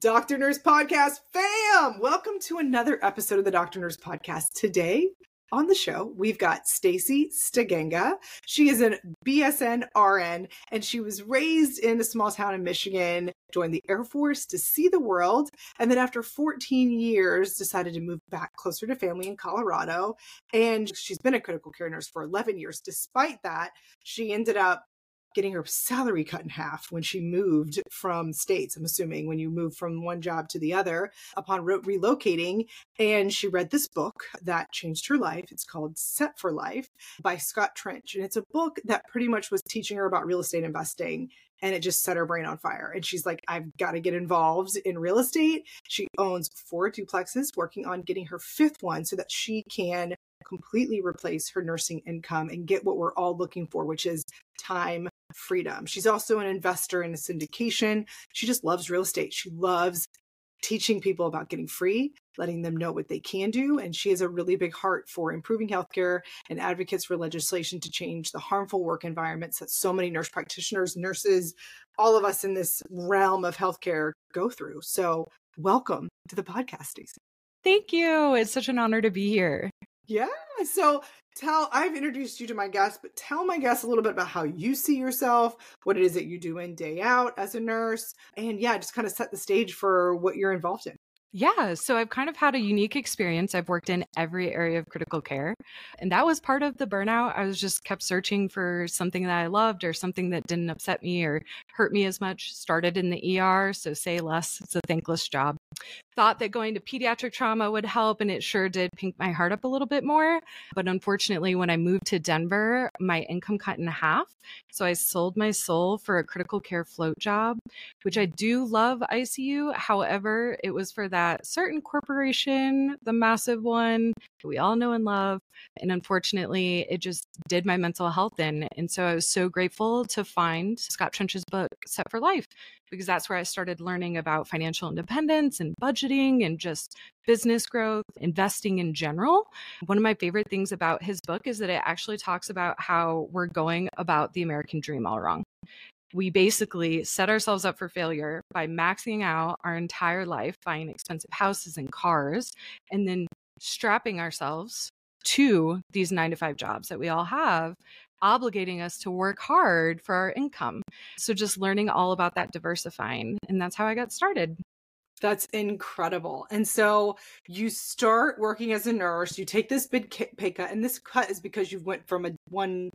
Dr. Nurse Podcast fam, welcome to another episode of the Dr. Nurse Podcast. Today on the show, we've got Stacey Stiganga. She is an BSN RN, and she was raised in a small town in Michigan, joined the Air Force to see the world, and then after 14 years, decided to move back closer to family in Colorado. And she's been a critical care nurse for 11 years. Despite that, she ended up getting her salary cut in half when she moved from states. I'm assuming when you move from one job to the other upon relocating. And she read this book that changed her life. It's called Set for Life by Scott Trench. And it's a book that pretty much was teaching her about real estate investing. And it just set her brain on fire. And she's like, I've got to get involved in real estate. She owns 4 duplexes, working on getting her 5th one so that she can completely replace her nursing income and get what we're all looking for, which is time freedom. She's also an investor in a syndication. She just loves real estate. She loves teaching people about getting free, letting them know what they can do. And she has a really big heart for improving healthcare and advocates for legislation to change the harmful work environments that so many nurse practitioners, nurses, all of us in this realm of healthcare go through. So welcome to the podcast, Stacey. Thank you. It's such an honor to be here. Yeah. So I've introduced you to my guests, but tell my guests a little bit about how you see yourself, what it is that you do in, day out as a nurse, and just kind of set the stage for what you're involved in. Yeah, so I've kind of had a unique experience. I've worked in every area of critical care, and that was part of the burnout. I was just kept searching for something that I loved or something that didn't upset me or hurt me as much. Started in the ER, so say less. It's a thankless job. Thought that going to pediatric trauma would help, and it sure did pink my heart up a little bit more. But unfortunately, when I moved to Denver, my income cut in half. So I sold my soul for a critical care float job, which I do love ICU. However, it was for that certain corporation, the massive one that we all know and love. And unfortunately, it just did my mental health in. And so I was so grateful to find Scott Trench's book, Set for Life, because that's where I started learning about financial independence and budgeting and just business growth, investing in general. One of my favorite things about his book is that it actually talks about how we're going about the American dream all wrong. We basically set ourselves up for failure by maxing out our entire life, buying expensive houses and cars, and then strapping ourselves to these 9-to-5 jobs that we all have, obligating us to work hard for our income. So just learning all about that diversifying. And that's how I got started. That's incredible. And so you start working as a nurse, you take this big pay cut, and this cut is because you went from one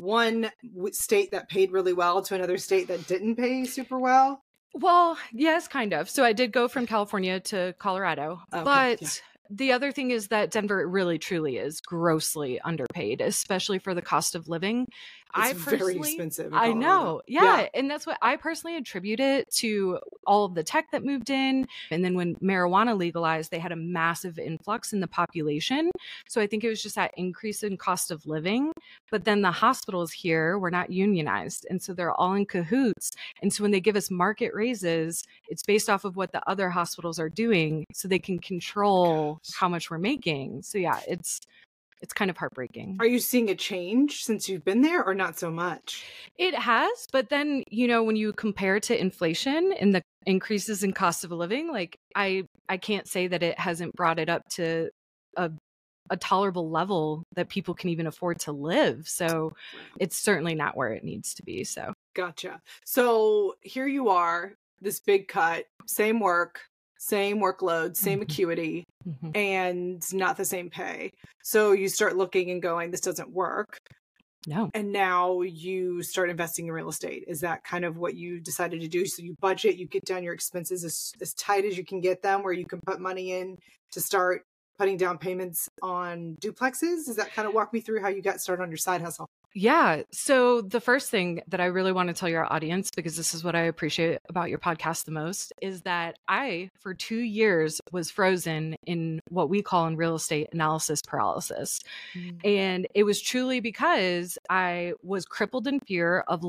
state that paid really well to another state that didn't pay super well. Well, yes, kind of. So I did go from California to Colorado, but the other thing is that Denver really truly is grossly underpaid, especially for the cost of living. It's very expensive. I know. Yeah. And that's what I personally attribute it to, all of the tech that moved in. And then when marijuana legalized, they had a massive influx in the population. So I think it was just that increase in cost of living. But then the hospitals here were not unionized. And so they're all in cahoots. And so when they give us market raises, it's based off of what the other hospitals are doing so they can control how much we're making. So yeah, it's kind of heartbreaking. Are you seeing a change since you've been there or not so much? It has, but then, when you compare to inflation and the increases in cost of living, like I can't say that it hasn't brought it up to a tolerable level that people can even afford to live. So it's certainly not where it needs to be. So gotcha. So here you are, this big cut, same work, same workload, same acuity, and not the same pay. So you start looking and going, this doesn't work. No. And now you start investing in real estate. Is that kind of what you decided to do? So you budget, you get down your expenses as tight as you can get them, where you can put money in to start putting down payments on duplexes. Does that kind of walk me through how you got started on your side hustle? Yeah. So the first thing that I really want to tell your audience, because this is what I appreciate about your podcast the most, is that I, for 2 years, was frozen in what we call in real estate analysis paralysis. And it was truly because I was crippled in fear of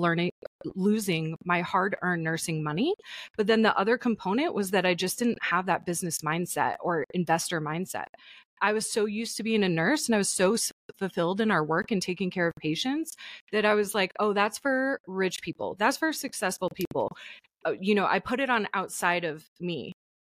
losing my hard-earned nursing money. But then the other component was that I just didn't have that business mindset or investor mindset. I was so used to being a nurse and I was so fulfilled in our work and taking care of patients that I was like, oh, that's for rich people. That's for successful people. I put it on outside of me.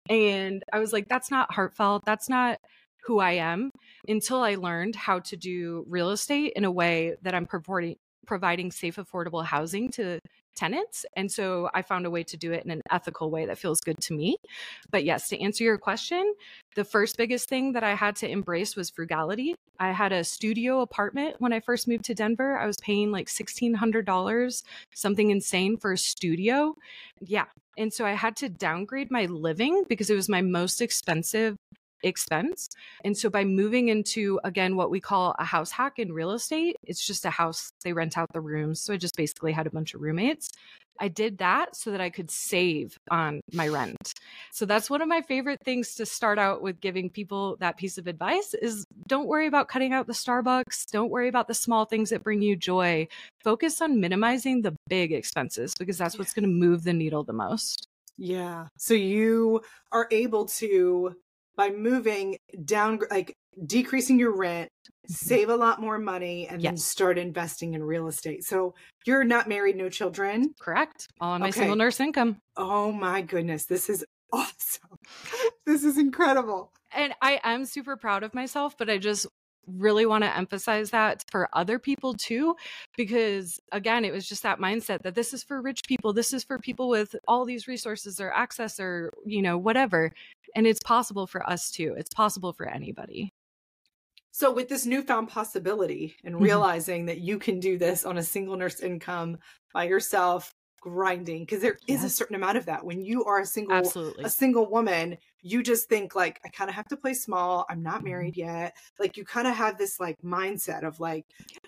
And I was like, that's not heartfelt. That's not who I am, until I learned how to do real estate in a way that I'm providing safe, affordable housing to tenants. And so I found a way to do it in an ethical way that feels good to me. But yes, to answer your question, the first biggest thing that I had to embrace was frugality. I had a studio apartment when I first moved to Denver. I was paying like $1,600, something insane for a studio. Yeah. And so I had to downgrade my living because it was my most expensive expense. And so by moving into, again, what we call a house hack in real estate, it's just a house, they rent out the rooms. So I just basically had a bunch of roommates. I did that so that I could save on my rent. So that's one of my favorite things to start out with giving people that piece of advice is don't worry about cutting out the Starbucks. Don't worry about the small things that bring you joy. Focus on minimizing the big expenses because that's what's going to move the needle the most. Yeah. So you are able to, by moving down, like decreasing your rent, save a lot more money, and then start investing in real estate. So you're not married, no children? Correct. All on my single nurse income. Oh my goodness. This is awesome. This is incredible. And I am super proud of myself, but I just really want to emphasize that for other people too, because again, it was just that mindset that this is for rich people. This is for people with all these resources or access or, whatever. And it's possible for us too. It's possible for anybody. So with this newfound possibility and realizing that you can do this on a single nurse income by yourself, grinding, because there is a certain amount of that when you are a single woman, you just think like, I kind of have to play small. I'm not married yet. Like you kind of have this like mindset of like,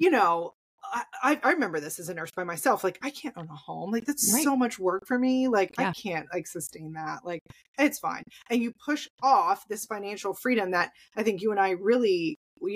I remember this as a nurse by myself. Like I can't own a home. Like that's so much work for me. Like I can't like sustain that. Like it's fine. And you push off this financial freedom that I think you and I really,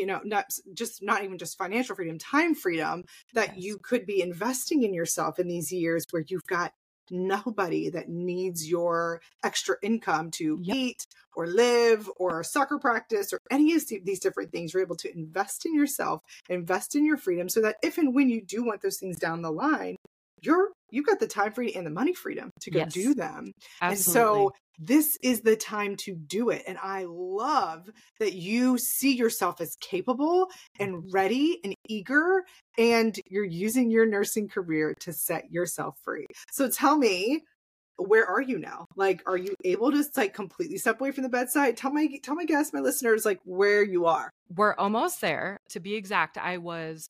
not even just financial freedom, time freedom that you could be investing in yourself in these years where you've got nobody that needs your extra income to eat or live or soccer practice or any of these different things. You're able to invest in yourself, invest in your freedom so that if and when you do want those things down the line, you've got the time freedom and the money freedom to go do them. Absolutely. And so this is the time to do it. And I love that you see yourself as capable and ready and eager, and you're using your nursing career to set yourself free. So tell me, where are you now? Like, are you able to like completely step away from the bedside? Tell my guests, my listeners, like where you are. We're almost there. To be exact, I was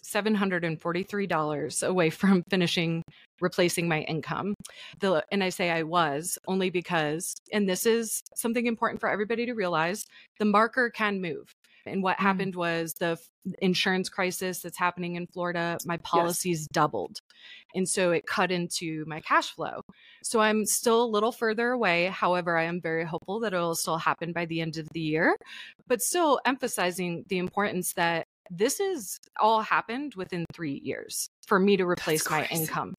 $743 away from replacing my income. And I say I was only because, and this is something important for everybody to realize, the marker can move. And what happened was the insurance crisis that's happening in Florida, my policies doubled. And so it cut into my cash flow. So I'm still a little further away. However, I am very hopeful that it'll still happen by the end of the year, but still emphasizing the importance that this is all happened within 3 years for me to replace my income.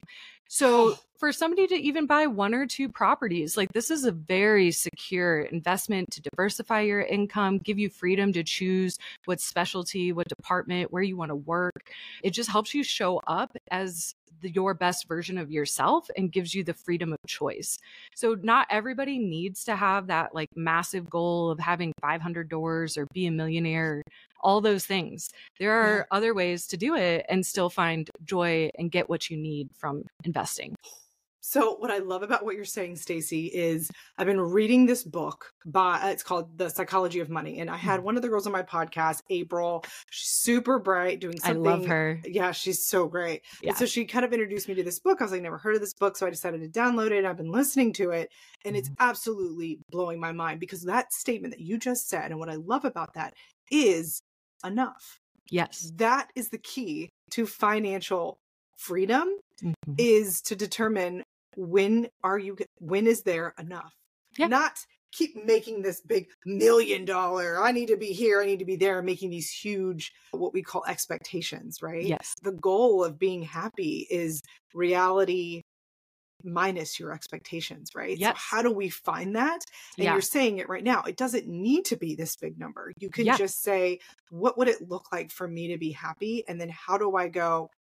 So for somebody to even buy 1 or 2 properties, like this is a very secure investment to diversify your income, give you freedom to choose what specialty, what department, where you want to work. It just helps you show up as your best version of yourself and gives you the freedom of choice. So not everybody needs to have that like massive goal of having 500 doors or be a millionaire, all those things. There are other ways to do it and still find joy and get what you need from investing. So what I love about what you're saying, Stacey, is I've been reading this book it's called The Psychology of Money. And I had one of the girls on my podcast, April. She's super bright, doing something. I love her. Yeah, she's so great. Yeah. And so she kind of introduced me to this book. I was like, never heard of this book. So I decided to download it. I've been listening to it. And it's absolutely blowing my mind because that statement that you just said, and what I love about that is enough. Yes. That is the key to financial freedom, is to determine when is there enough? Not keep making this big $1 million, I need to be here, I need to be there, making these huge, what we call expectations, right? Yes. The goal of being happy is reality minus your expectations, right? Yes. So how do we find that? And you're saying it right now. It doesn't need to be this big number. You can just say, what would it look like for me to be happy? And then how do I go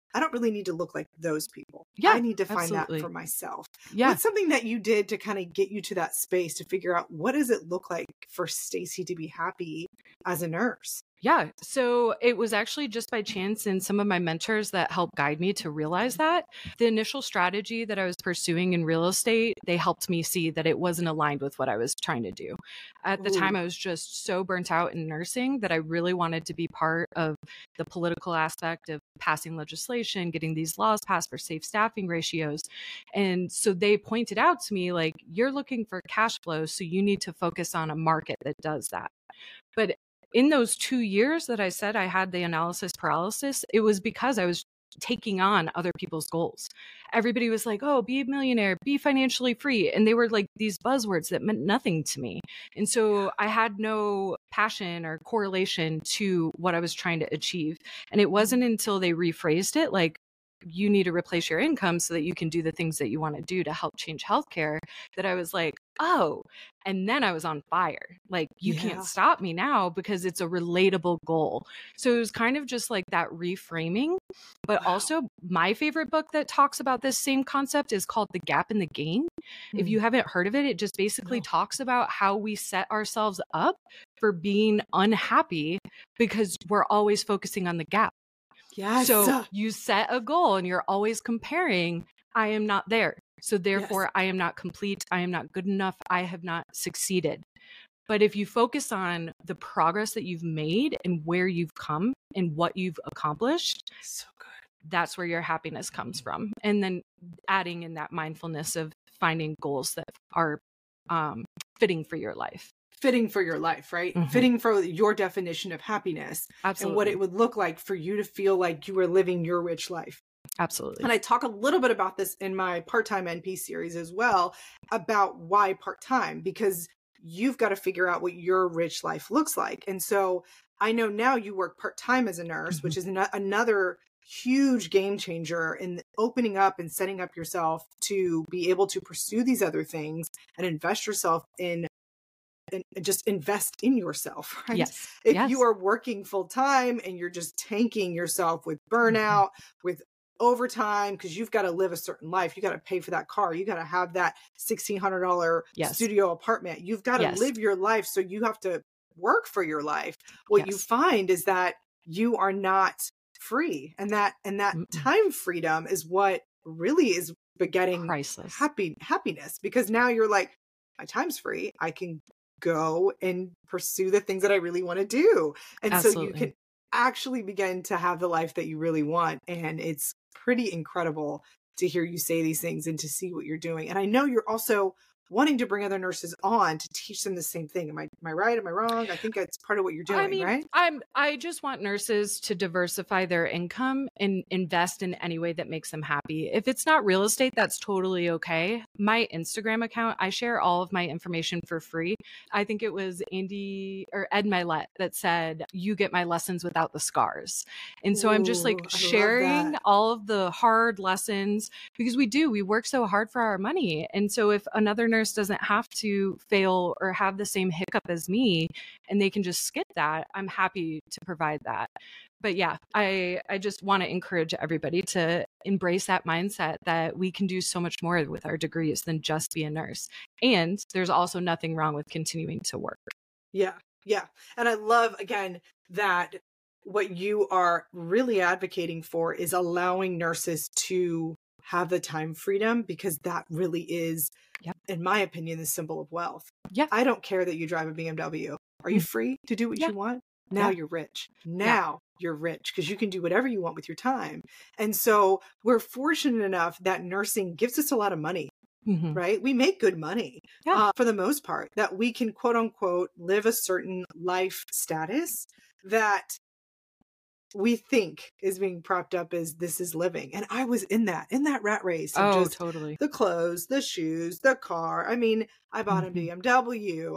I don't really need to look like those people. Yeah, I need to find that absolutely. for myself. Yeah. What's something that you did to kind of get you to that space to figure out what does it look like for Stacey to be happy as a nurse? Yeah. So it was actually just by chance and some of my mentors that helped guide me to realize that. The initial strategy that I was pursuing in real estate, they helped me see that it wasn't aligned with what I was trying to do. At the time, Ooh. I was just so burnt out in nursing that I really wanted to be part of the political aspect of passing legislation, getting these laws passed for safe staffing ratios. And so they pointed out to me, like, you're looking for cash flow, so you need to focus on a market that does that. But in those 2 years that I said I had the analysis paralysis, it was because I was taking on other people's goals. Everybody was like, oh, be a millionaire, be financially free. And they were like these buzzwords that meant nothing to me. And so I had no passion or correlation to what I was trying to achieve. And it wasn't until they rephrased it, like, you need to replace your income so that you can do the things that you want to do to help change healthcare, that I was like, oh, and then I was on fire. Like, you Yeah. can't stop me now because it's a relatable goal. So it was kind of just like that reframing. But Wow. also, my favorite book that talks about this same concept is called The Gap in the Gain. If you haven't heard of it, it just basically No. talks about how we set ourselves up for being unhappy because we're always focusing on the gap. Yes. So you set a goal and you're always comparing, I am not there. So therefore, Yes. I am not complete. I am not good enough. I have not succeeded. But if you focus on the progress that you've made and where you've come and what you've accomplished, So good. that's where your happiness comes from. And then adding in that mindfulness of finding goals that are fitting for your life. Fitting for your life, right? Mhm. Fitting for your definition of happiness Absolutely. and what it would look like for you to feel like you were living your rich life. Absolutely. And I talk a little bit about this in my part-time NP series as well, about why part-time, because you've got to figure out what your rich life looks like. And so I know now you work part-time as a nurse, which is another huge game changer in opening up and setting up yourself to be able to pursue these other things and invest yourself in and just invest in yourself, right? Yes. If Yes. you are working full time and you're just tanking yourself with burnout, with overtime, because you've got to live a certain life, you got to pay for that car, you got to have that $1,600 Yes. studio apartment, you've got to Yes. live your life, so you have to work for your life. What you Yes. find is that you are not free, and that Mm-mm. time freedom is what really is begetting Priceless. happiness, because now you're like, my time's free, I can go and pursue the things that I really want to do. And so you Absolutely. can actually begin to have the life that you really want. And it's pretty incredible to hear you say these things and to see what you're doing. And I know you're also wanting to bring other nurses on to teach them the same thing. Am I right? Am I wrong? I think that's part of what you're doing, I mean, right? I just want nurses to diversify their income and invest in any way that makes them happy. If it's not real estate, that's totally okay. My Instagram account, I share all of my information for free. I think it was Andy or Ed Milet that said, you get my lessons without the scars. And so I'm just Ooh, like I love sharing that. all of the hard lessons because we work so hard for our money. And so if another nurse doesn't have to fail or have the same hiccup as me and they can just skip that, I'm happy to provide that. But yeah, I just want to encourage everybody to embrace that mindset that we can do so much more with our degrees than just be a nurse. And there's also nothing wrong with continuing to work. Yeah. Yeah. And I love, again, that what you are really advocating for is allowing nurses to have the time freedom, because that really is, Yep. in my opinion, the symbol of wealth. Yeah. I don't care that you drive a BMW. Are you free to do what Yeah. you want? Now Yeah. you're rich. Now you're rich because you can do whatever you want with your time. And so we're fortunate enough that nursing gives us a lot of money. Mhm. Right? We make good money Yeah. for the most part, that we can quote unquote live a certain life status that we think is being propped up as this is living. And I was in that rat race of Oh, just totally. the clothes, the shoes, the car. I mean, I bought a Mhm. BMW.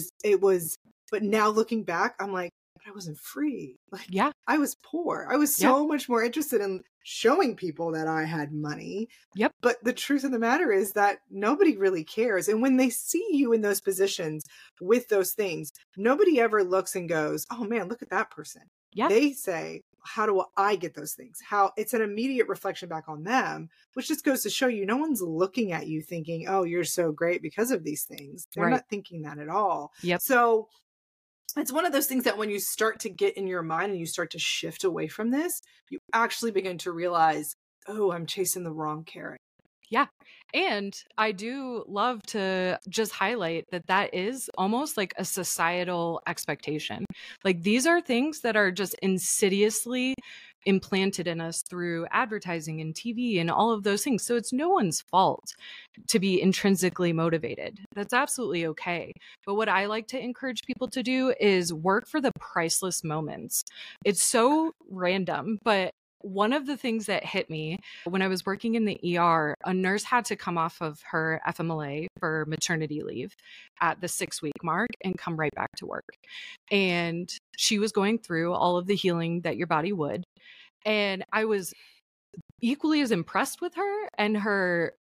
But now looking back, I'm like, but I wasn't free. Like, Yeah. I was poor. I was so much more interested in showing people that I had money. Yep. But the truth of the matter is that nobody really cares. And when they see you in those positions with those things, nobody ever looks and goes, oh man, look at that person. Yeah. They say, how do I get those things? How it's an immediate reflection back on them, which just goes to show you no one's looking at you thinking, oh, you're so great because of these things. They're Right. not thinking that at all. Yep. So it's one of those things that when you start to get in your mind and you start to shift away from this, you actually begin to realize, oh, I'm chasing the wrong carrot. Yeah. And I do love to just highlight that that is almost like a societal expectation. Like these are things that are just insidiously implanted in us through advertising and TV and all of those things. So it's no one's fault to be intrinsically motivated. That's absolutely okay. But what I like to encourage people to do is work for the priceless moments. It's so random, but one of the things that hit me when I was working in the ER, a nurse had to come off of her FMLA for maternity leave at the 6-week mark and come right back to work. And she was going through all of the healing that your body would. And I was equally as impressed with her and her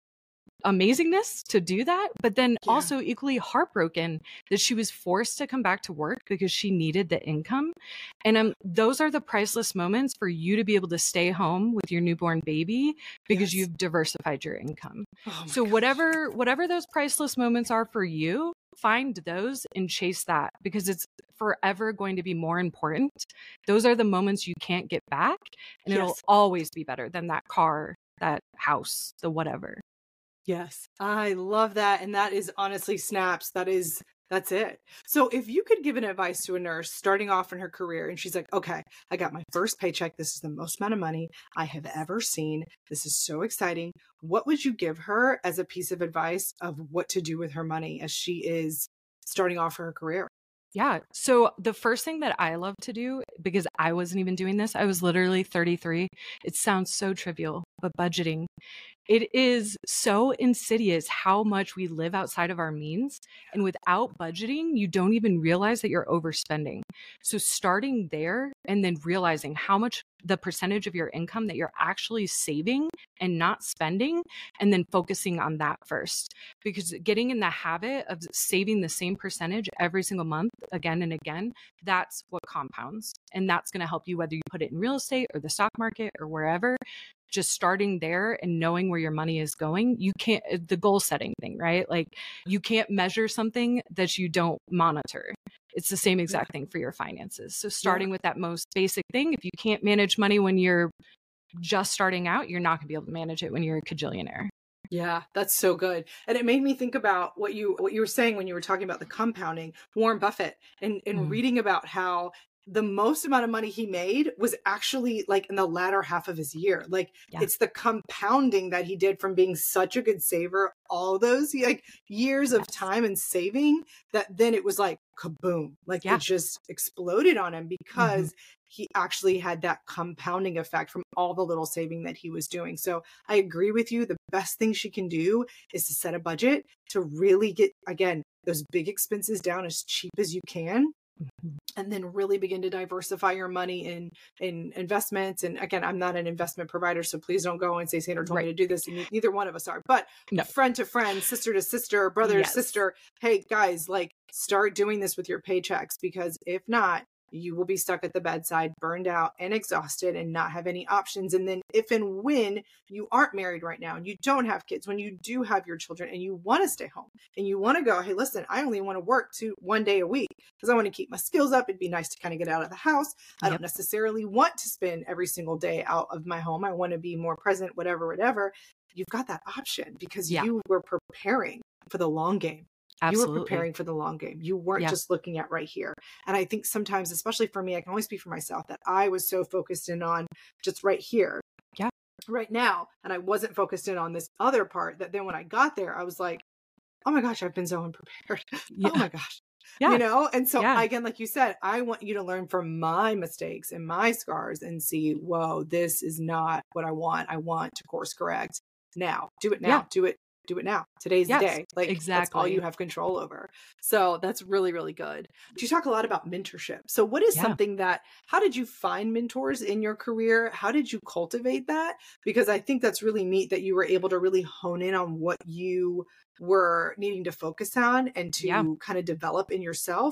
amazingness to do that, but then also equally heartbroken that she was forced to come back to work because she needed the income. And those are the priceless moments for you to be able to stay home with your newborn baby because you've diversified your income. So whatever those priceless moments are for you, find those and chase that because it's forever going to be more important. Those are the moments you can't get back, and it'll always be better than that car, that house, the whatever. Yes, I love that. And that is honestly snaps. That's it. So if you could give an advice to a nurse starting off in her career and she's like, okay, I got my first paycheck. This is the most amount of money I have ever seen. This is so exciting. What would you give her as a piece of advice of what to do with her money as she is starting off her career? Yeah. So the first thing that I love to do, because I wasn't even doing this, I was literally 33. It sounds so trivial, but budgeting. It is so insidious how much we live outside of our means. And without budgeting, you don't even realize that you're overspending. So starting there and then realizing how much the percentage of your income that you're actually saving and not spending, and then focusing on that first. Because getting in the habit of saving the same percentage every single month, again and again, that's what compounds. And that's going to help you whether you put it in real estate or the stock market or wherever. Just starting there and knowing where your money is going, you can't, the goal setting thing, right? Like you can't measure something that you don't monitor. It's the same exact thing for your finances. So starting with that most basic thing, if you can't manage money when you're just starting out, you're not gonna be able to manage it when you're a cajillionaire. Yeah, that's so good. And it made me think about what you were saying when you were talking about the compounding, Warren Buffett, and reading about how the most amount of money he made was actually like in the latter half of his year. Like it's the compounding that he did from being such a good saver all those like years of time and saving that then it was like kaboom, like it just exploded on him because he actually had that compounding effect from all the little saving that he was doing. So I agree with you. The best thing she can do is to set a budget to really get, again, those big expenses down as cheap as you can. And then really begin to diversify your money in investments. And again, I'm not an investment provider, so please don't go and say Sandra told me to do this. And neither one of us are. But friend to friend, sister to sister, brother to sister, hey guys, like start doing this with your paychecks, because if not, you will be stuck at the bedside, burned out and exhausted and not have any options. And then if and when you aren't married right now and you don't have kids, when you do have your children and you want to stay home and you want to go, hey, listen, I only want to work 1 day a week because I want to keep my skills up. It'd be nice to kind of get out of the house. I don't necessarily want to spend every single day out of my home. I want to be more present, whatever. You've got that option because you were preparing for the long game. Absolutely. You were preparing for the long game. You weren't just looking at right here. And I think sometimes, especially for me, I can only speak for myself, that I was so focused in on just right here, right now. And I wasn't focused in on this other part that then when I got there, I was like, oh my gosh, I've been so unprepared. Oh my gosh. You know? And so again, like you said, I want you to learn from my mistakes and my scars and see, whoa, this is not what I want. I want to course correct now. Do it now. Do it now. Today's the day. Like that's all you have control over. So that's really, really good. You talk a lot about mentorship. So what is something how did you find mentors in your career? How did you cultivate that? Because I think that's really neat that you were able to really hone in on what you were needing to focus on and to kind of develop in yourself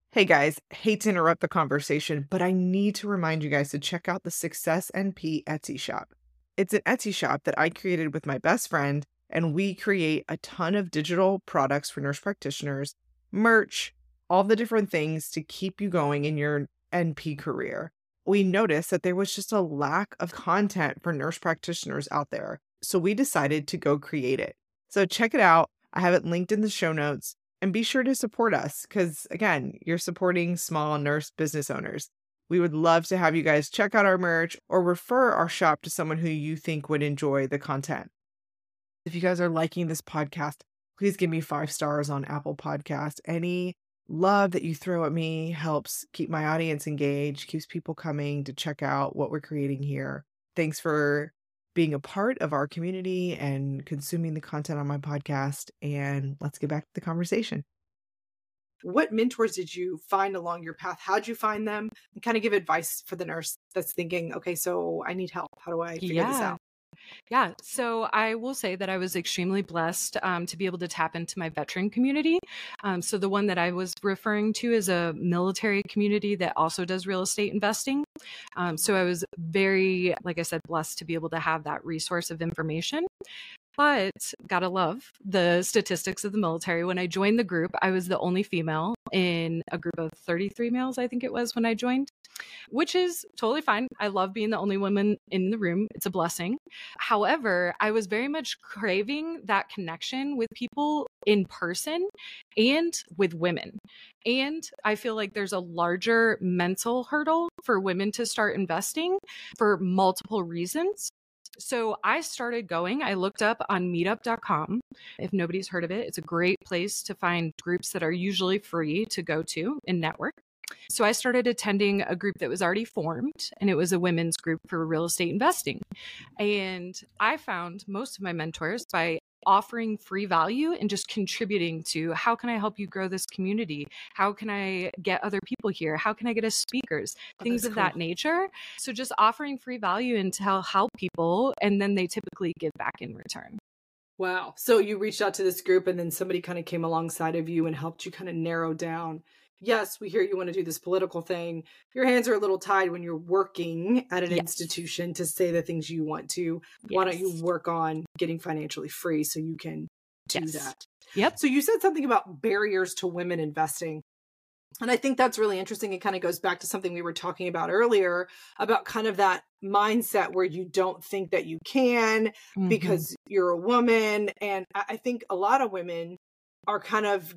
Hey guys, hate to interrupt the conversation, but I need to remind you guys to check out the Success NP Etsy shop. It's an Etsy shop that I created with my best friend, and we create a ton of digital products for nurse practitioners, merch, all the different things to keep you going in your NP career. We noticed that there was just a lack of content for nurse practitioners out there, so we decided to go create it. So check it out. I have it linked in the show notes. And be sure to support us because, again, you're supporting small nurse business owners. We would love to have you guys check out our merch or refer our shop to someone who you think would enjoy the content. If you guys are liking this podcast, please give me 5 stars on Apple Podcast. Any love that you throw at me helps keep my audience engaged, keeps people coming to check out what we're creating here. Thanks for being a part of our community and consuming the content on my podcast. And let's get back to the conversation. What mentors did you find along your path? How'd you find them? And kind of give advice for the nurse that's thinking, okay, so I need help. How do I figure this out? Yeah. So I will say that I was extremely blessed to be able to tap into my veteran community. So the one that I was referring to is a military community that also does real estate investing. So I was very, like I said, blessed to be able to have that resource of information. But gotta love the statistics of the military. When I joined the group, I was the only female in a group of 33 males, I think it was when I joined, which is totally fine. I love being the only woman in the room. It's a blessing. However, I was very much craving that connection with people in person and with women. And I feel like there's a larger mental hurdle for women to start investing for multiple reasons. So I started going, I looked up on meetup.com. If nobody's heard of it, it's a great place to find groups that are usually free to go to and network. So I started attending a group that was already formed, and it was a women's group for real estate investing. And I found most of my mentors by offering free value and just contributing to how can I help you grow this community? How can I get other people here? How can I get us speakers? Things of that nature. So just offering free value and to help people, and then they typically give back in return. Wow. So you reached out to this group and then somebody kind of came alongside of you and helped you kind of narrow down. Yes, we hear you want to do this political thing. Your hands are a little tied when you're working at an institution to say the things you want to. Why don't you work on getting financially free so you can do that? Yep. So you said something about barriers to women investing. And I think that's really interesting. It kind of goes back to something we were talking about earlier about kind of that mindset where you don't think that you can because you're a woman. And I think a lot of women are kind of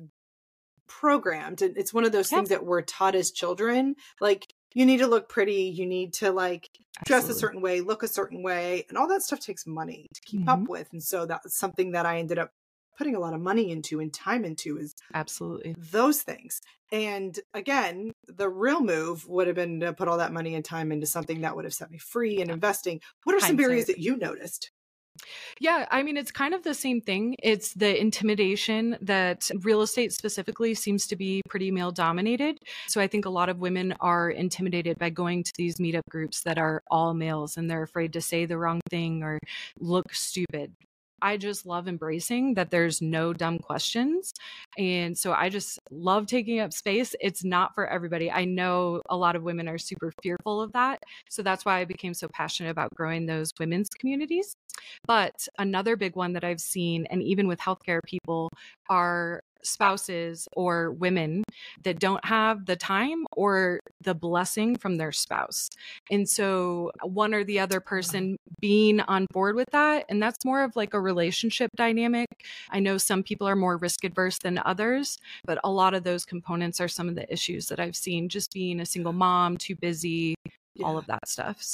programmed. And it's one of those things that we're taught as children. Like, you need to look pretty. You need to like dress a certain way, look a certain way. And all that stuff takes money to keep up with. And so that's something that I ended up putting a lot of money into and time into is absolutely those things. And again, the real move would have been to put all that money and time into something that would have set me free and investing. What are some barriers that you noticed? Yeah, I mean, it's kind of the same thing. It's the intimidation that real estate specifically seems to be pretty male dominated. So I think a lot of women are intimidated by going to these meetup groups that are all males and they're afraid to say the wrong thing or look stupid. I just love embracing that there's no dumb questions. And so I just love taking up space. It's not for everybody. I know a lot of women are super fearful of that. So that's why I became so passionate about growing those women's communities. But another big one that I've seen, and even with healthcare people, are spouses or women that don't have the time or the blessing from their spouse. And so one or the other person being on board with that, and that's more of like a relationship dynamic. I know some people are more risk adverse than others, but a lot of those components are some of the issues that I've seen, just being a single mom, too busy, all of that stuff.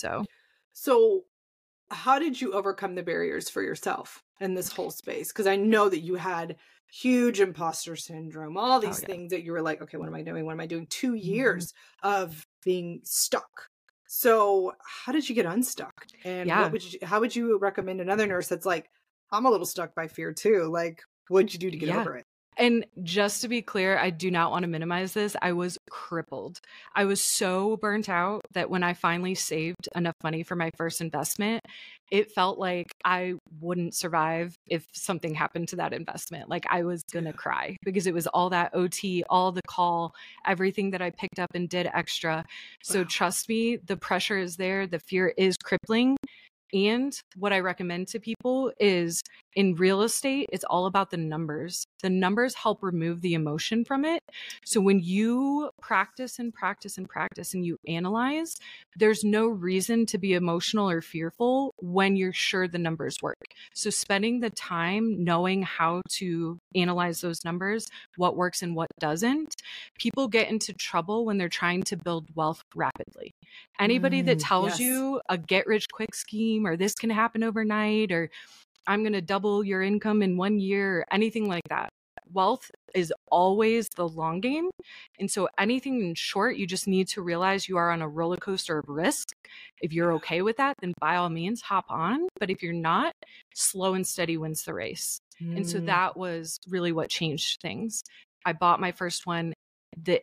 So how did you overcome the barriers for yourself in this whole space? Because I know that you had huge imposter syndrome, all these things that you were like, okay, what am I doing? What am I doing? 2 years of being stuck. So how did you get unstuck? And how would you recommend another nurse that's like, I'm a little stuck by fear too? Like, what'd you do to get over it? And just to be clear, I do not want to minimize this. I was crippled. I was so burnt out that when I finally saved enough money for my first investment, it felt like I wouldn't survive if something happened to that investment. Like I was going to cry because it was all that OT, all the call, everything that I picked up and did extra. So trust me, the pressure is there. The fear is crippling. And what I recommend to people is in real estate, it's all about the numbers. The numbers help remove the emotion from it. So when you practice and practice and practice and you analyze, there's no reason to be emotional or fearful when you're sure the numbers work. So spending the time knowing how to analyze those numbers, what works and what doesn't, people get into trouble when they're trying to build wealth rapidly. Anybody that tells you a get rich quick scheme or this can happen overnight or I'm going to double your income in 1 year or anything like that. Wealth is always the long game. And so anything in short, you just need to realize you are on a roller coaster of risk. If you're okay with that, then by all means hop on. But if you're not, slow and steady wins the race. And so that was really what changed things. I bought my first one. The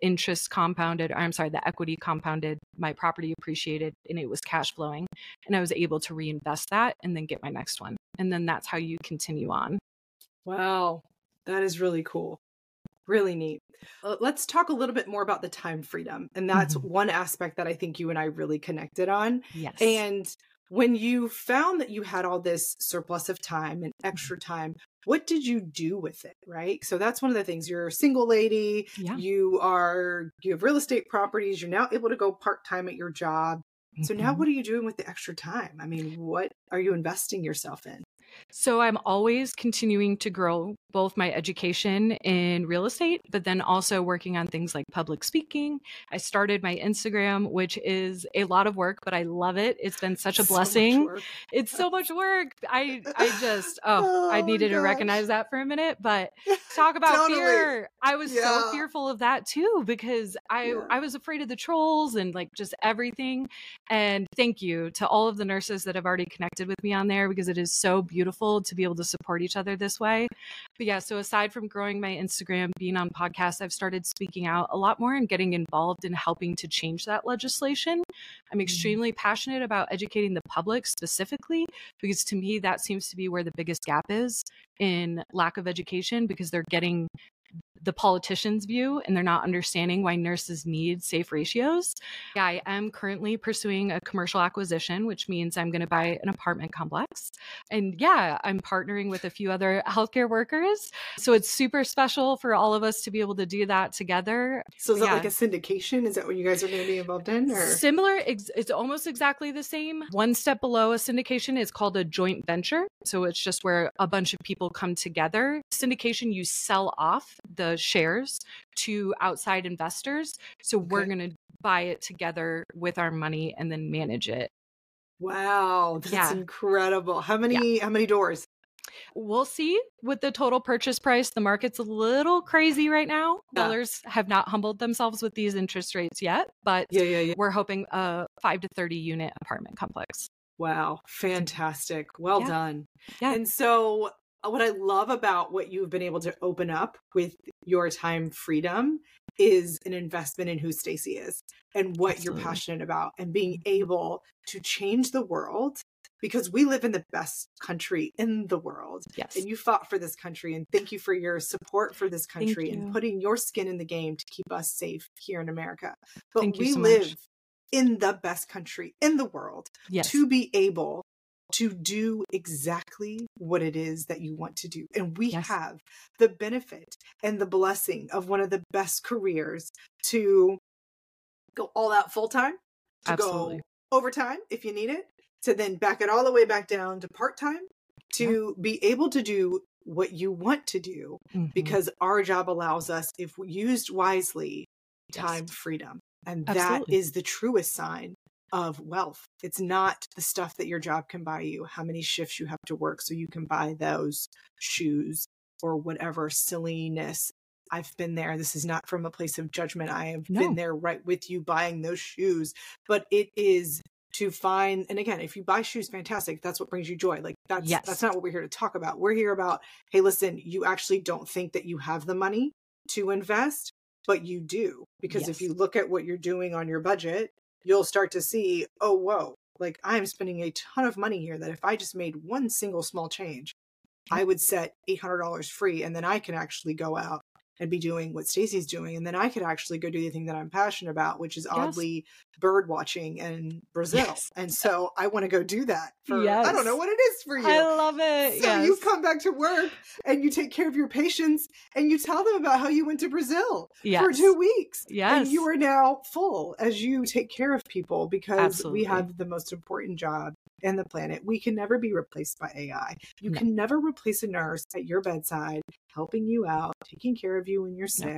equity compounded, my property appreciated, and it was cash flowing. And I was able to reinvest that and then get my next one. And then that's how you continue on. Wow. That is really cool. Really neat. Let's talk a little bit more about the time freedom. And that's one aspect that I think you and I really connected on. Yes. And when you found that you had all this surplus of time and extra time, what did you do with it? Right. So that's one of the things. You're a single lady. Yeah. You have real estate properties. You're now able to go part-time at your job. So now what are you doing with the extra time? I mean, what are you investing yourself in? So I'm always continuing to grow both my education in real estate, but then also working on things like public speaking. I started my Instagram, which is a lot of work, but I love it. It's been such a blessing. It's so much work. I needed to recognize that for a minute, but talk about fear. I was so fearful of that too, because I was afraid of the trolls and like just everything. And thank you to all of the nurses that have already connected with me on there, because it is so beautiful to be able to support each other this way. But yeah, so aside from growing my Instagram, being on podcasts, I've started speaking out a lot more and getting involved in helping to change that legislation. I'm extremely passionate about educating the public specifically, because to me, that seems to be where the biggest gap is in lack of education, because they're getting the politician's view and they're not understanding why nurses need safe ratios. Yeah, I am currently pursuing a commercial acquisition, which means I'm going to buy an apartment complex. And yeah, I'm partnering with a few other healthcare workers. So it's super special for all of us to be able to do that together. So is that like a syndication? Is that what you guys are going to be involved in? Or? Similar, it's almost exactly the same. One step below a syndication is called a joint venture. So it's just where a bunch of people come together. Syndication, you sell off the shares to outside investors. So we're going to buy it together with our money and then manage it. Wow, that's incredible. How many doors? We'll see with the total purchase price. The market's a little crazy right now. Sellers have not humbled themselves with these interest rates yet, but we're hoping a 5 to 30 unit apartment complex. Wow, fantastic. Well done. Yeah. And so what I love about what you've been able to open up with your time freedom is an investment in who Stacey is and what you're passionate about, and being able to change the world, because we live in the best country in the world. Yes. And you fought for this country, and thank you for your support for this country and putting your skin in the game to keep us safe here in America. But we live in the best country in the world to be able to do exactly what it is that you want to do. And we have the benefit and the blessing of one of the best careers to go all out full time, to go overtime if you need it, to then back it all the way back down to part-time, to be able to do what you want to do, because our job allows us, if used wisely, time freedom. And that is the truest sign of wealth. It's not the stuff that your job can buy you, how many shifts you have to work so you can buy those shoes or whatever silliness. I've been there. This is not from a place of judgment. I have been there right with you buying those shoes, but it is to find, and again, if you buy shoes, fantastic. That's what brings you joy. Like that's Yes. not what we're here to talk about. We're here about, hey, listen, you actually don't think that you have the money to invest, but you do. Because if Yes. you look at what you're doing on your budget, you'll start to see, oh, whoa, like I'm spending a ton of money here that if I just made one single small change, I would set $800 free. And then I can actually go out and be doing what Stacey's doing. And then I could actually go do the thing that I'm passionate about, which is Yes. oddly bird watching in Brazil. Yes. And so I want to go do that for, Yes. I don't know what it is for you. I love it. So Yes. you come back to work and you take care of your patients and you tell them about how you went to Brazil for Yes. 2 weeks. Yes. And you are now full as you take care of people because Absolutely. we have the most important job in the planet. We can never be replaced by AI. You No. can never replace a nurse at your bedside, helping you out, taking care of you when you're No. sick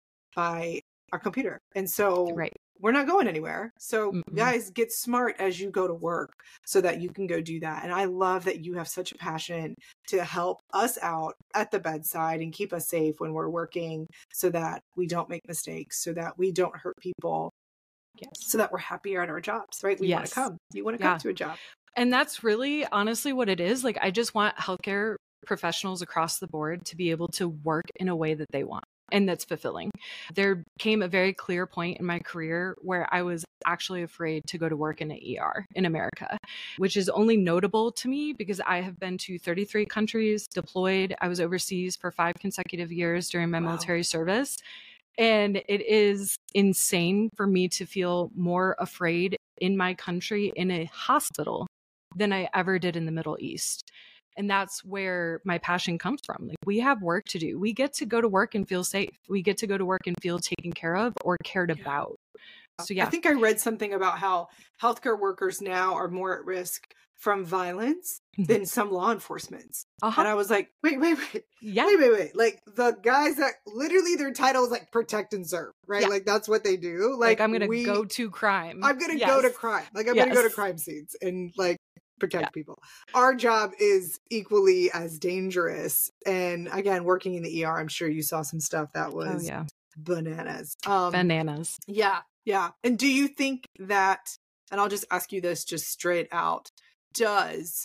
by a computer. And so Right. we're not going anywhere. So Mm-mm. guys, get smart as you go to work so that you can go do that. And I love that you have such a passion to help us out at the bedside and keep us safe when we're working so that we don't make mistakes, so that we don't hurt people, Yes. so that we're happier at our jobs, right? We want Yes. to come. You want to Yeah. come to a job. And that's really honestly what it is. Like, I just want healthcare professionals across the board to be able to work in a way that they want and that's fulfilling. There came a very clear point in my career where I was actually afraid to go to work in an ER in America, which is only notable to me because I have been to 33 countries deployed. I was overseas for 5 consecutive years during my Wow. military service. And it is insane for me to feel more afraid in my country in a hospital than I ever did in the Middle East. And that's where my passion comes from. Like, we have work to do. We get to go to work and feel safe. We get to go to work and feel taken care of or cared Yeah. about. So I yeah, think I read something about how healthcare workers now are more at risk from violence than some law enforcement. And I was like, wait. yeah, Wait. Like the guys that literally their title is like protect and serve, right? Yeah. Like that's what they do. like I'm gonna go to crime. I'm going to go to Yes. crime. Like I'm going to go to Yes. crime scenes and like protect Yeah. people. Our job is equally as dangerous. And again, working in the ER, I'm sure you saw some stuff that Oh was yeah, bananas. bananas. Yeah. And do you think that, and I'll just ask you this just straight out, does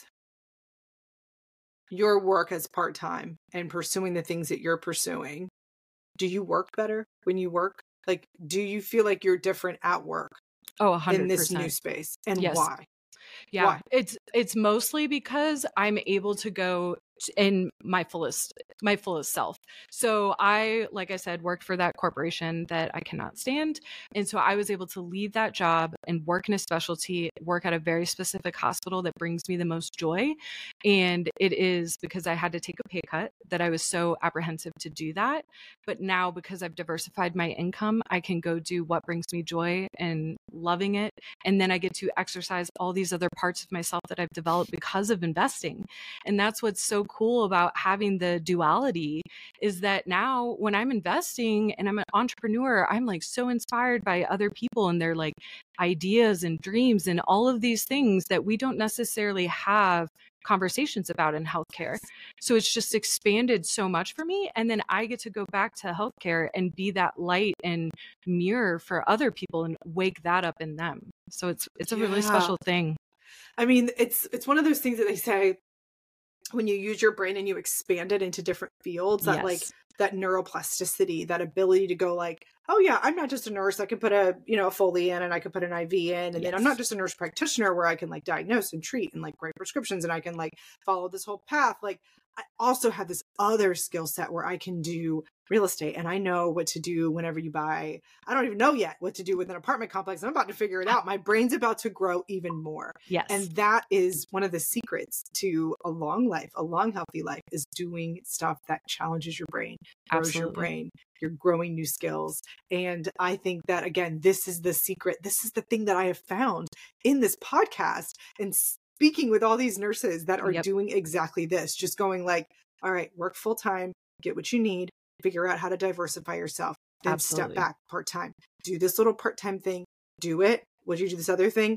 your work as part-time and pursuing the things that you're pursuing, do you work better when you work? Like, do you feel like you're different at work Oh, 100%. in this new space? And Yes. why? Yeah, Why? it's mostly because I'm able to go in my fullest self. So I, like I said, worked for that corporation that I cannot stand. And so I was able to leave that job and work in a specialty, work at a very specific hospital that brings me the most joy. And it is because I had to take a pay cut that I was so apprehensive to do that. But now, because I've diversified my income, I can go do what brings me joy and loving it. And then I get to exercise all these other parts of myself that I've developed because of investing. And that's what's so cool about having the duality, is that now when I'm investing and I'm an entrepreneur, I'm like so inspired by other people and their like ideas and dreams and all of these things that we don't necessarily have conversations about in healthcare. So it's just expanded so much for me. And then I get to go back to healthcare and be that light and mirror for other people and wake that up in them. So it's a really Yeah. special thing. I mean, it's one of those things that they say when you use your brain and you expand it into different fields, that like Yes. that neuroplasticity, that ability to go like, oh yeah, I'm not just a nurse. I can put a Foley in and I can put an IV in. And then I'm not Yes. just a nurse practitioner where I can like diagnose and treat and like write prescriptions and I can like follow this whole path. Like I also have this other skill set where I can do real estate and I know what to do whenever you buy. I don't even know yet what to do with an apartment complex. I'm about to figure it out. My brain's about to grow even more. Yes. And that is one of the secrets to a long life, a long, healthy life, is doing stuff that challenges your brain, grows your Absolutely. brain. You're growing new skills. And I think that, again, this is the secret. This is the thing that I have found in this podcast and speaking with all these nurses that are Yep. doing exactly this, just going like, all right, work full time, get what you need, figure out how to diversify yourself, then step Absolutely. back part time, do this little part time thing, do it. Would you do this other thing?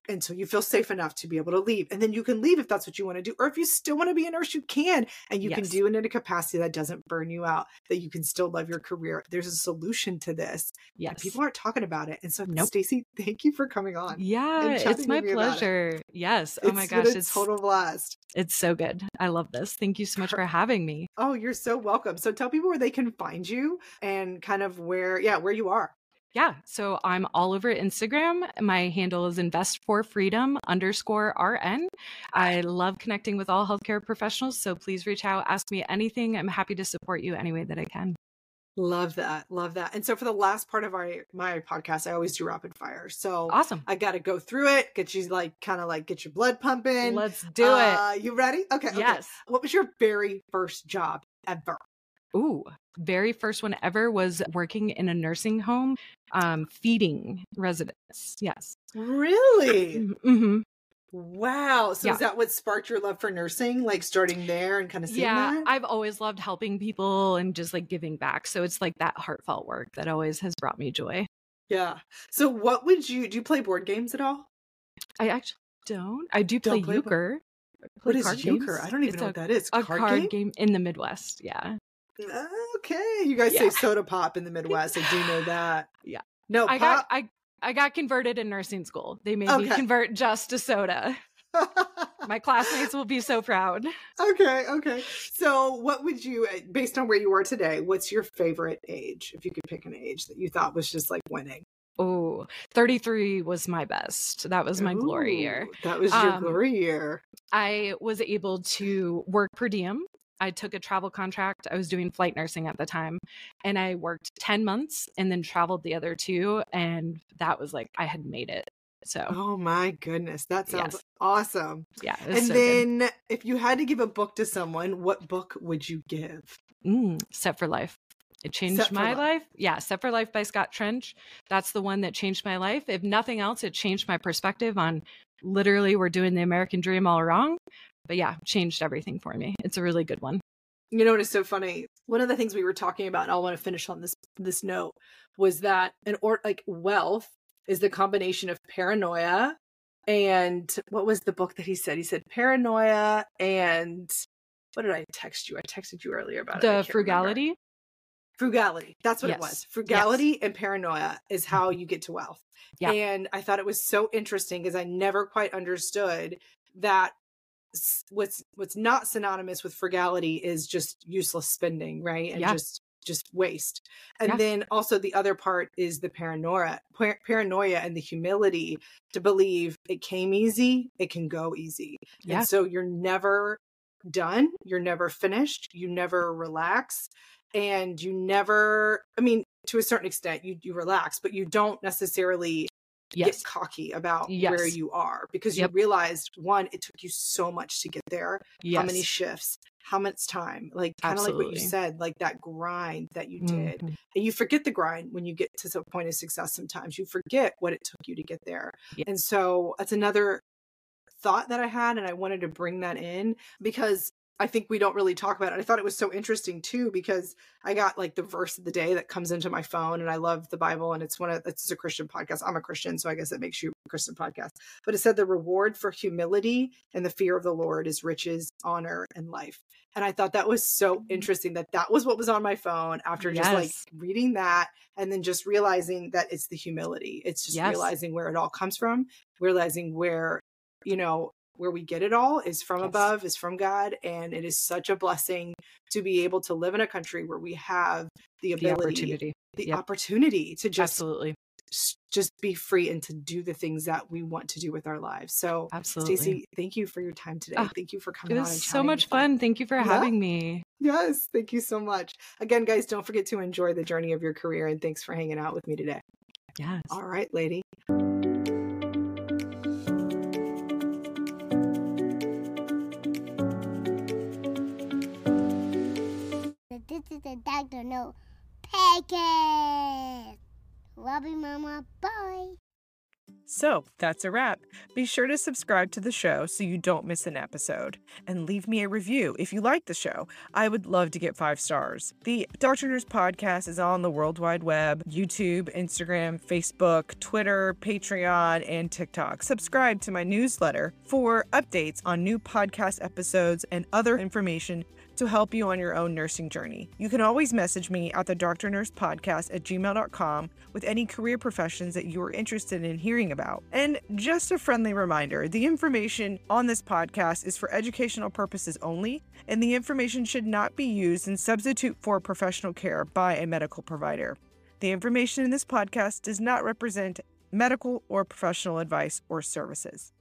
until you feel safe enough to be able to leave. And then you can leave if that's what you want to do. Or if you still want to be a nurse, you can. And you can do it in a capacity that doesn't burn you out, that you can still love your career. There's a solution to this. Yes. And people aren't talking about it. And so, Stacey, thank you for coming on. Yeah, it's my pleasure. Yes. Oh my gosh. It's a total blast. It's so good. I love this. Thank you so much for having me. Oh, you're so welcome. So tell people where they can find you and kind of where you are. Yeah. So I'm all over Instagram. My handle is investforfreedom_RN. I love connecting with all healthcare professionals. So please reach out, ask me anything. I'm happy to support you any way that I can. Love that. Love that. And so for the last part of my podcast, I always do rapid fire. So awesome. I got to go through it, get you get your blood pumping. Let's do it. You ready? Okay. Yes. Okay. What was your very first job ever? Ooh, very first one ever was working in a nursing home, feeding residents. Yes. Really? Mm-hmm. Wow. So is that what sparked your love for nursing? Like starting there and kind of seeing that? I've always loved helping people and just like giving back. So it's like that heartfelt work that always has brought me joy. Yeah. So what do you play board games at all? I actually don't. I do play euchre. What is euchre? I don't even know what that is. A card game in the Midwest. Yeah. Okay. You guys say soda pop in the Midwest. I do know that. Yeah. No, I got converted in nursing school. They made me convert just to soda. My classmates will be so proud. Okay. So what would you, based on where you are today, what's your favorite age? If you could pick an age that you thought was just like winning. Oh, 33 was my best. That was my glory year. That was your glory year. I was able to work per diem. I took a travel contract. I was doing flight nursing at the time, and I worked 10 months and then traveled the other 2. And that was like, I had made it. So, oh my goodness, that sounds awesome. Yeah. And so then good. If you had to give a book to someone, what book would you give? Set for Life. It changed my life. Yeah. Set for Life by Scott Trench. That's the one that changed my life. If nothing else, it changed my perspective on literally we're doing the American dream all wrong. But yeah, changed everything for me. It's a really good one. You know what is so funny? One of the things we were talking about, and I want to finish on this note, was that wealth is the combination of paranoia and what was the book that he said? He said paranoia and what did I text you? I texted you earlier about the frugality. Remember. Frugality. That's what it was. Frugality and paranoia is how you get to wealth. Yeah. And I thought it was so interesting because I never quite understood that what's not synonymous with frugality is just useless spending, right? And just waste. And then also the other part is the paranoia and the humility to believe it came easy, it can go easy. Yeah. And so you're never done, you're never finished, you never relax, and you never, I mean, to a certain extent you relax, but you don't necessarily get cocky about where you are because you realized, one, it took you so much to get there. How many shifts, how much time, like kind of like what you said, like that grind that you did. And you forget the grind when you get to the point of success. Sometimes you forget what it took you to get there. And so that's another thought that I had, and I wanted to bring that in because I think we don't really talk about it. I thought it was so interesting too, because I got like the verse of the day that comes into my phone, and I love the Bible, and it's a Christian podcast. I'm a Christian, so I guess it makes you a Christian podcast. But it said the reward for humility and the fear of the Lord is riches, honor, and life. And I thought that was so interesting that was what was on my phone after just like reading that, and then just realizing that it's the humility. It's just realizing where it all comes from, realizing where, where we get it all is from above, is from God. And it is such a blessing to be able to live in a country where we have the ability, the opportunity to just be free and to do the things that we want to do with our lives. So Stacey, thank you for your time today. Thank you for coming on. It was so much fun. Thank you for having me. Yes. Thank you so much. Again, guys, don't forget to enjoy the journey of your career, and thanks for hanging out with me today. Yes. All right, lady. This is the Dr. No Podcast. Love you, Mama. Bye. So that's a wrap. Be sure to subscribe to the show so you don't miss an episode. And leave me a review if you like the show. I would love to get 5 stars. The Dr. Nurse Podcast is on the World Wide Web, YouTube, Instagram, Facebook, Twitter, Patreon, and TikTok. Subscribe to my newsletter for updates on new podcast episodes and other information to help you on your own nursing journey. You can always message me at the Dr. Nurse Podcast at gmail.com with any career professions that you are interested in hearing about. And just a friendly reminder, the information on this podcast is for educational purposes only, and the information should not be used in substitute for professional care by a medical provider. The information in this podcast does not represent medical or professional advice or services.